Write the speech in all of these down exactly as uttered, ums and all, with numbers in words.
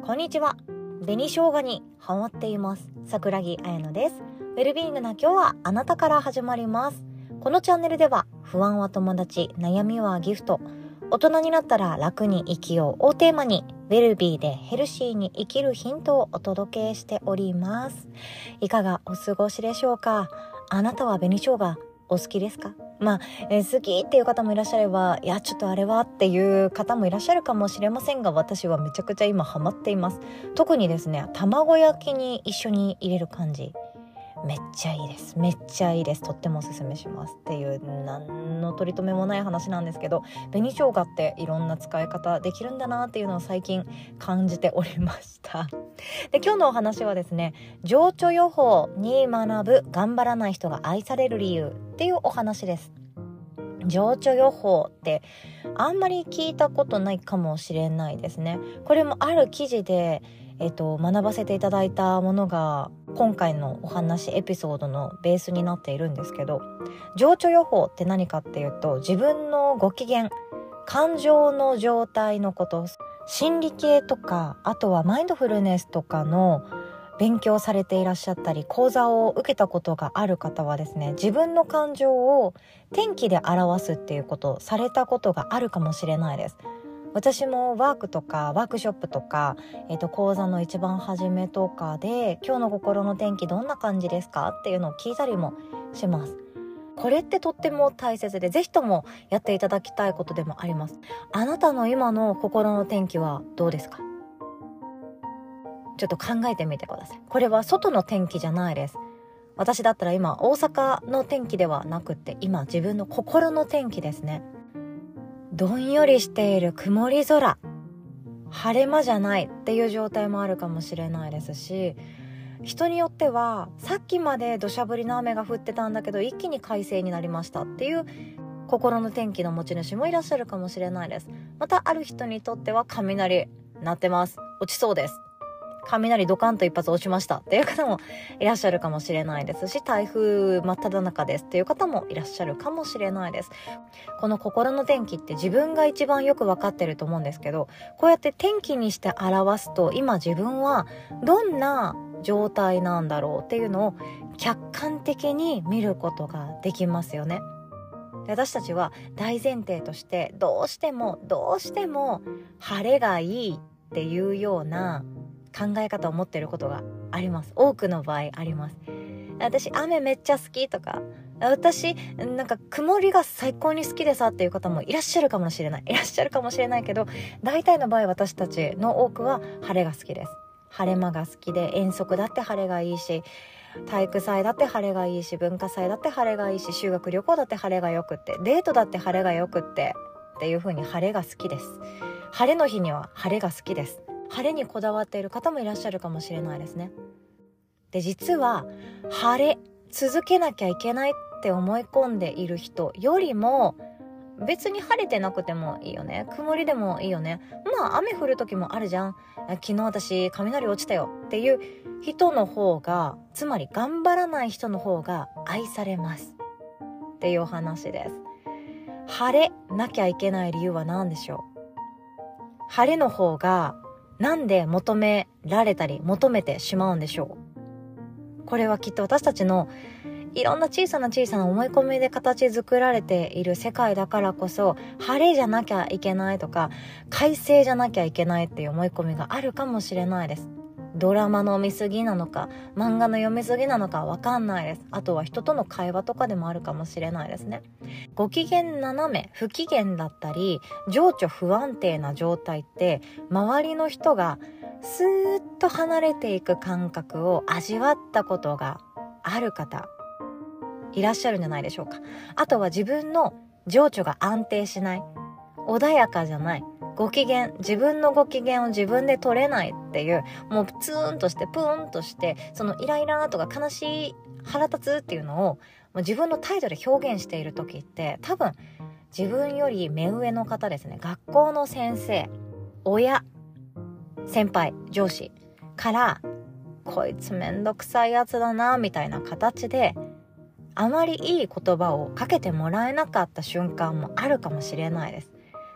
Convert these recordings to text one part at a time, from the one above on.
こんにちは。紅生姜にハマっています桜木彩乃です。ウェルビーイングな今日はあなたから始まります。このチャンネルでは不安は友達、悩みはギフト、大人になったら楽に生きようをテーマにウェルビーでヘルシーに生きるヒントをお届けしております。いかがお過ごしでしょうか。あなたは紅生姜お好きですか？まあ、えー、好きっていう方もいらっしゃれば、いやちょっとあれはっていう方もいらっしゃるかもしれませんが、私はめちゃくちゃ今ハマっています。特にですね、卵焼きに一緒に入れる感じ、めっちゃいいですめっちゃいいです。とってもおすすめしますっていう何の取り留めもない話なんですけど、紅生姜っていろんな使い方できるんだなっていうのを最近感じておりましたで、今日のお話はですね、情緒予報に学ぶ頑張らない人が愛される理由っていうお話です。情緒予報ってあんまり聞いたことないかもしれないですね。これもある記事でえっと、学ばせていただいたものが今回のお話エピソードのベースになっているんですけど、情緒予報って何かっていうと、自分のご機嫌、感情の状態のこと、心理系とか、あとはマインドフルネスとかの勉強されていらっしゃったり、講座を受けたことがある方はですね、自分の感情を天気で表すっていうことをされたことがあるかもしれないです。私もワークとかワークショップとか、えーと、講座の一番初めとかで今日の心の天気どんな感じですかっていうのを聞いたりもします。これってとっても大切で、ぜひともやっていただきたいことでもあります。あなたの今の心の天気はどうですか？ちょっと考えてみてください。これは外の天気じゃないです。私だったら今大阪の天気ではなくて、今自分の心の天気ですね。どんよりしている曇り空、晴れ間じゃないっていう状態もあるかもしれないですし、人によってはさっきまで土砂降りの雨が降ってたんだけど一気に快晴になりましたっていう心の天気の持ち主もいらっしゃるかもしれないです。またある人にとっては雷鳴ってます、落ちそうです、雷ドカンと一発落ちましたっていう方もいらっしゃるかもしれないですし、台風真っ只中ですっていう方もいらっしゃるかもしれないです。この心の天気って自分が一番よく分かってると思うんですけど、こうやって天気にして表すと、今自分はどんな状態なんだろうっていうのを客観的に見ることができますよね。で、私たちは大前提としてどうしてもどうしても晴れがいいっていうような考え方を持ってることがあります。多くの場合あります。私雨めっちゃ好きとか、私なんか曇りが最高に好きでさっていう方もいらっしゃるかもしれないいらっしゃるかもしれないけど、大体の場合私たちの多くは晴れが好きです。晴れ間が好きで、遠足だって晴れがいいし、体育祭だって晴れがいいし、文化祭だって晴れがいいし、修学旅行だって晴れがよくって、デートだって晴れがよくってっていう風に晴れが好きです。晴れの日には晴れが好きです。晴れにこだわっている方もいらっしゃるかもしれないですね。で、実は晴れ続けなきゃいけないって思い込んでいる人よりも、別に晴れてなくてもいいよね、曇りでもいいよね、まあ雨降る時もあるじゃん、昨日私雷落ちたよっていう人の方が、つまり頑張らない人の方が愛されますっていうお話です。晴れなきゃいけない理由は何でしょう？晴れの方がなんで求められたり求めてしまうんでしょう？これはきっと私たちのいろんな小さな小さな思い込みで形作られている世界だからこそ、晴れじゃなきゃいけないとか快晴じゃなきゃいけないっていう思い込みがあるかもしれないです。ドラマの見過ぎなのか漫画の読み過ぎなのかわかんないです。あとは人との会話とかでもあるかもしれないですね。ご機嫌斜め不機嫌だったり情緒不安定な状態って、周りの人がスーッと離れていく感覚を味わったことがある方いらっしゃるんじゃないでしょうか。あとは自分の情緒が安定しない、穏やかじゃない、ご機嫌、自分のご機嫌を自分で取れないっていう、もうツーンとしてプーンとして、そのイライラとか悲しい、腹立つっていうのをもう自分の態度で表現している時って、多分自分より目上の方ですね、学校の先生、親、先輩、上司からこいつめんどくさいやつだなみたいな形であまりいい言葉をかけてもらえなかった瞬間もあるかもしれないです。だ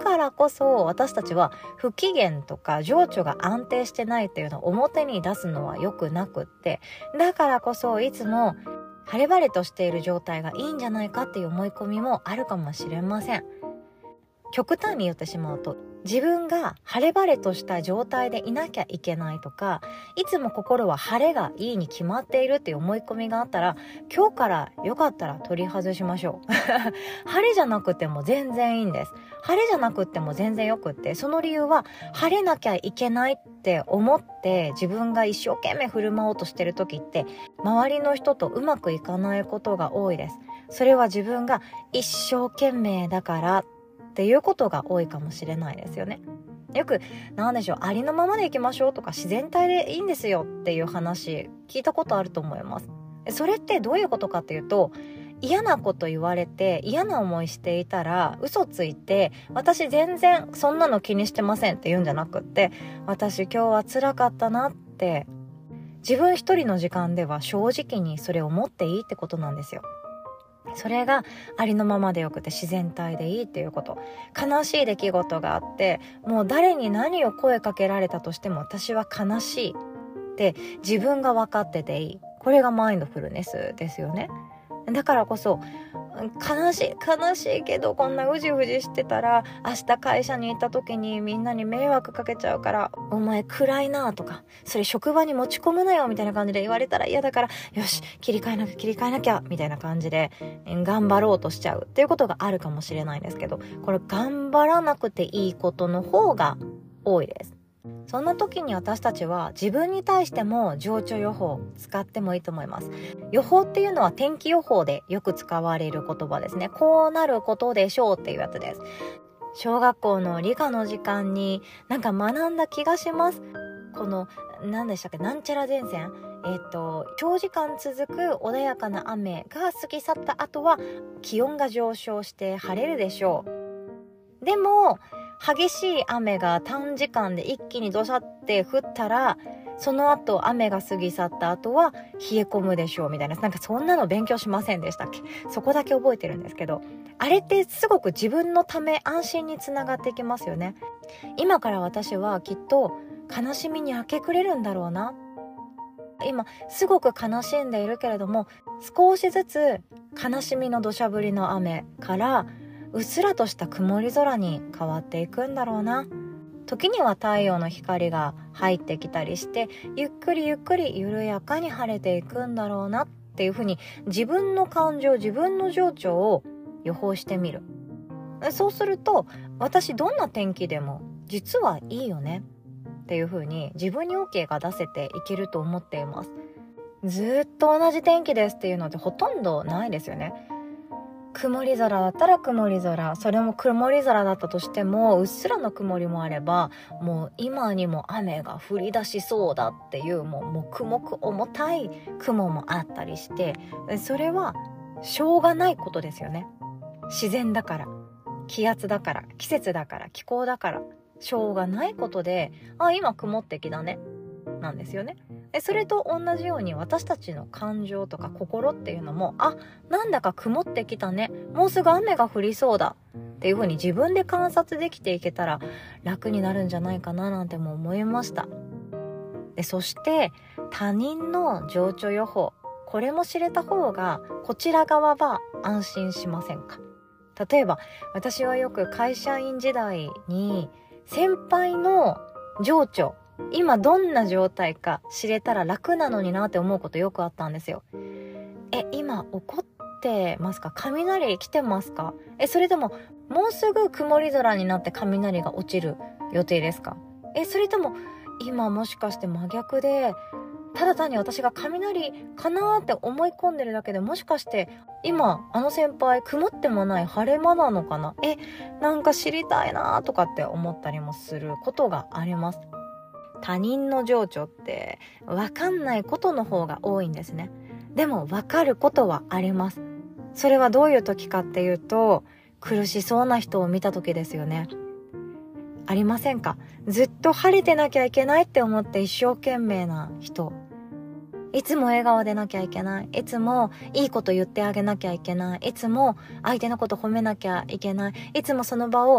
からこそ私たちは不機嫌とか情緒が安定してないっていうのを表に出すのは良くなくって、だからこそいつも晴れ晴れとしている状態がいいんじゃないかっていう思い込みもあるかもしれません。極端に言ってしまうと、自分が晴れ晴れとした状態でいなきゃいけないとか、いつも心は晴れがいいに決まっているっていう思い込みがあったら、今日からよかったら取り外しましょう晴れじゃなくても全然いいんです。晴れじゃなくても全然よくって、その理由は晴れなきゃいけないって思って自分が一生懸命振る舞おうとしてる時って、周りの人とうまくいかないことが多いです。それは自分が一生懸命だからっていうことが多いかもしれないですよね。よくなんでしょう、ありのままでいきましょうとか、自然体でいいんですよっていう話聞いたことあると思います。それってどういうことかっていうと、嫌なこと言われて嫌な思いしていたら嘘ついて、私全然そんなの気にしてませんって言うんじゃなくって、私今日は辛かったなって自分一人の時間では正直にそれを思っていいってことなんですよ。それがありのままでよくて自然体でいいっていうこと。悲しい出来事があって、もう誰に何を声かけられたとしても私は悲しいって自分が分かってていい。これがマインドフルネスですよね。だからこそ悲しい悲しいけど、こんなうじうじしてたら明日会社に行った時にみんなに迷惑かけちゃうからお前暗いなとか、それ職場に持ち込むなよみたいな感じで言われたら嫌だから、よし切り替えなきゃ切り替えなきゃみたいな感じで頑張ろうとしちゃうっていうことがあるかもしれないんですけど、これ頑張らなくていいことの方が多いです。そんな時に私たちは自分に対しても情緒予報使ってもいいと思います。予報っていうのは天気予報でよく使われる言葉ですね。こうなることでしょうっていうやつです。小学校の理科の時間になんか学んだ気がします。この何でしたっけ、なんちゃら前線、えっと長時間続く穏やかな雨が過ぎ去った後は気温が上昇して晴れるでしょう。でも激しい雨が短時間で一気にドシャって降ったら、その後雨が過ぎ去った後は冷え込むでしょうみたいな、なんかそんなの勉強しませんでしたっけ。そこだけ覚えてるんですけど、あれってすごく自分のため安心につながっていきますよね。今から私はきっと悲しみに明け暮れるんだろうな、今すごく悲しんでいるけれども、少しずつ悲しみの土砂降りの雨からうっすらとした曇り空に変わっていくんだろうな。時には太陽の光が入ってきたりして、ゆっくりゆっくり緩やかに晴れていくんだろうなっていうふうに、自分の感情、自分の情緒を予報してみる。そうすると、私どんな天気でも実はいいよねっていうふうに自分に OK が出せていけると思っています。ずっと同じ天気ですっていうのってほとんどないですよね。曇り空だったら曇り空、それも曇り空だったとしてもうっすらの曇りもあれば、もう今にも雨が降り出しそうだっていうもう黙々重たい雲もあったりして、それはしょうがないことですよね。自然だから、気圧だから、季節だから、気候だから、しょうがないことで、あ、今曇ってきだねなんですよね。それと同じように私たちの感情とか心っていうのも、あ、なんだか曇ってきたね、もうすぐ雨が降りそうだっていう風に自分で観察できていけたら楽になるんじゃないかななんても思いました。で、そして他人の情緒予報、これも知れた方がこちら側は安心しませんか。例えば私はよく会社員時代に先輩の情緒、今どんな状態か知れたら楽なのになって思うことよくあったんですよ。え、今怒ってますか？雷来てますか？え、それとももうすぐ曇り空になって雷が落ちる予定ですか？え、それとも今もしかして真逆で、ただ単に私が雷かなーって思い込んでるだけで、もしかして今あの先輩曇ってもない晴れ間なのかな、え、なんか知りたいなーとかって思ったりもすることがあります。他人の情緒って分かんないことの方が多いんですね。でも分かることはあります。それはどういう時かっていうと、苦しそうな人を見た時ですよね。ありませんか？ずっと晴れてなきゃいけないって思って一生懸命な人、いつも笑顔でなきゃいけない、いつもいいこと言ってあげなきゃいけない、いつも相手のこと褒めなきゃいけない、いつもその場を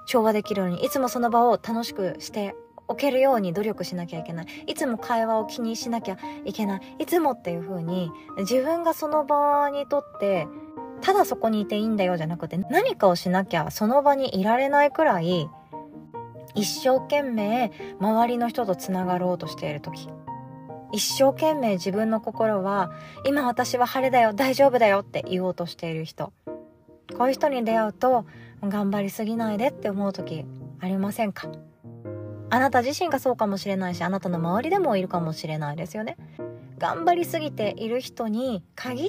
調和できるように、いつもその場を楽しくしておけるように努力しなきゃいけない。いつも会話を気にしなきゃいけない。いつもっていう風に、自分がその場にとって、ただそこにいていいんだよじゃなくて、何かをしなきゃその場にいられないくらい、一生懸命周りの人とつながろうとしている時、一生懸命自分の心は今私は晴れだよ大丈夫だよって言おうとしている人、こういう人に出会うと頑張りすぎないでって思う時ありませんか？あなた自身がそうかもしれないし、あなたの周りでもいるかもしれないですよね。頑張りすぎている人に限って、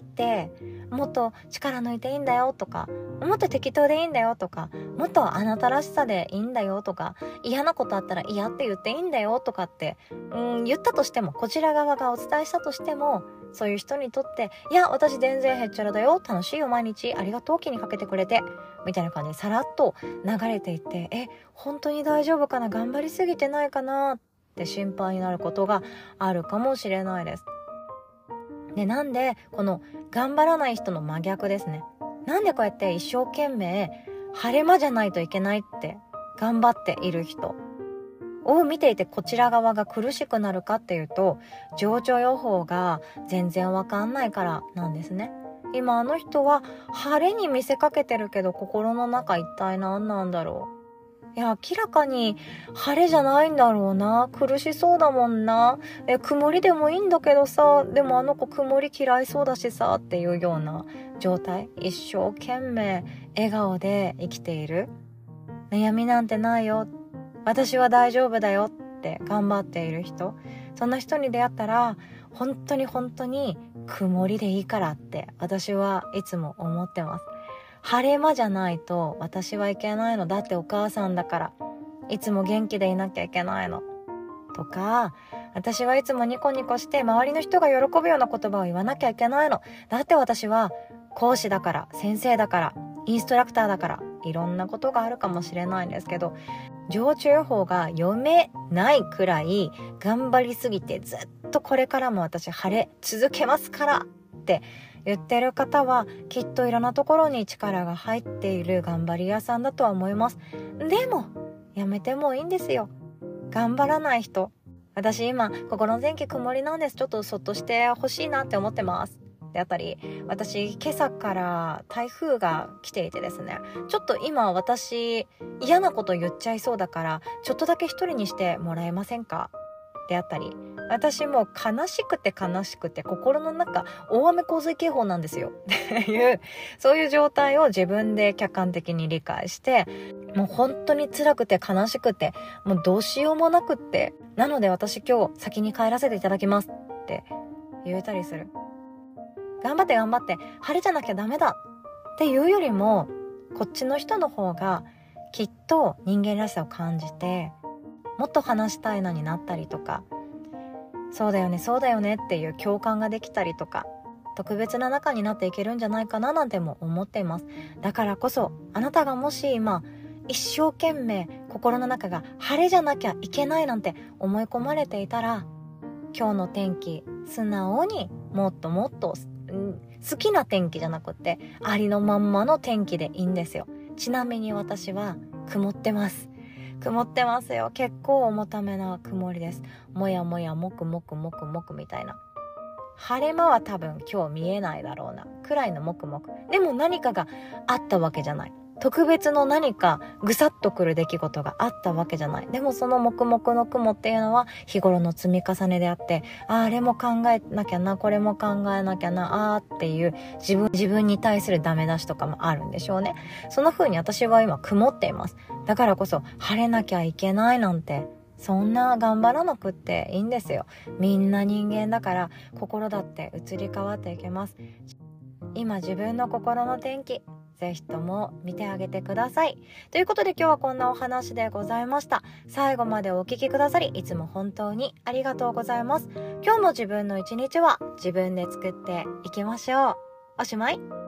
もっと力抜いていいんだよとか、もっと適当でいいんだよとか、もっとあなたらしさでいいんだよとか、嫌なことあったら嫌って言っていいんだよとかって、うん、言ったとしても、こちら側がお伝えしたとしても、そういう人にとって、いや私全然へっちゃらだよ、楽しいよ毎日、ありがとう気にかけてくれてみたいな感じでさらっと流れていって、え本当に大丈夫かな、頑張りすぎてないかなって心配になることがあるかもしれないです。で、なんでこの頑張らない人の真逆ですね。なんでこうやって一生懸命晴れ間じゃないといけないって頑張っている人を見ていて、こちら側が苦しくなるかっていうと、情緒予報が全然わかんないからなんですね。今あの人は晴れに見せかけてるけど、心の中一体何なんだろう。いや明らかに晴れじゃないんだろうな、苦しそうだもんな、え曇りでもいいんだけどさ、でもあの子曇り嫌いそうだしさっていうような状態、一生懸命笑顔で生きている、悩みなんてないよ、私は大丈夫だよって頑張っている人、そんな人に出会ったら本当に本当に曇りでいいからって私はいつも思ってます。晴れ間じゃないと私はいけないのだって、お母さんだからいつも元気でいなきゃいけないのとか、私はいつもニコニコして周りの人が喜ぶような言葉を言わなきゃいけないのだって、私は講師だから、先生だから、インストラクターだから、いろんなことがあるかもしれないんですけど、情緒予報が読めないくらい頑張りすぎて、ずっとこれからも私晴れ続けますからって言ってる方は、きっといろんなところに力が入っている頑張り屋さんだとは思います。でもやめてもいいんですよ、頑張らない人。私今心の天気曇りなんです、ちょっとそっとしてほしいなって思ってますであったり、私今朝から台風が来ていてですね、ちょっと今私嫌なこと言っちゃいそうだから、ちょっとだけ一人にしてもらえませんかであったり、私もう悲しくて悲しくて心の中大雨洪水警報なんですよっていう、そういう状態を自分で客観的に理解して、もう本当に辛くて悲しくてもうどうしようもなくって、なので私今日先に帰らせていただきますって言えたりする。頑張って頑張って晴れじゃなきゃダメだっていうよりも、こっちの人の方がきっと人間らしさを感じて、もっと話したいのになったりとか、そうだよねそうだよねっていう共感ができたりとか、特別な仲になっていけるんじゃないかななんても思っています。だからこそあなたがもし今一生懸命心の中が晴れじゃなきゃいけないなんて思い込まれていたら、今日の天気素直にもっともっと好きな天気じゃなくてありのまんまの天気でいいんですよ。ちなみに私は曇ってます曇ってますよ。結構重ためな曇りです。もやもやもくもくもくもくみたいな。晴れ間は多分今日見えないだろうなくらいのもくもく。でも何かがあったわけじゃない。特別の何かぐさっとくる出来事があったわけじゃない。でもその黙々の雲っていうのは日頃の積み重ねであって、ああれも考えなきゃな、これも考えなきゃな、あーっていう自分自分に対するダメ出しとかもあるんでしょうね。そんな風に私は今曇っています。だからこそ晴れなきゃいけないなんてそんな頑張らなくっていいんですよ。みんな人間だから心だって移り変わっていけます。今自分の心の天気ぜひとも見てあげてください。ということで今日はこんなお話でございました。最後までお聞きくださりいつも本当にありがとうございます。今日も自分の一日は自分で作っていきましょう。おしまい。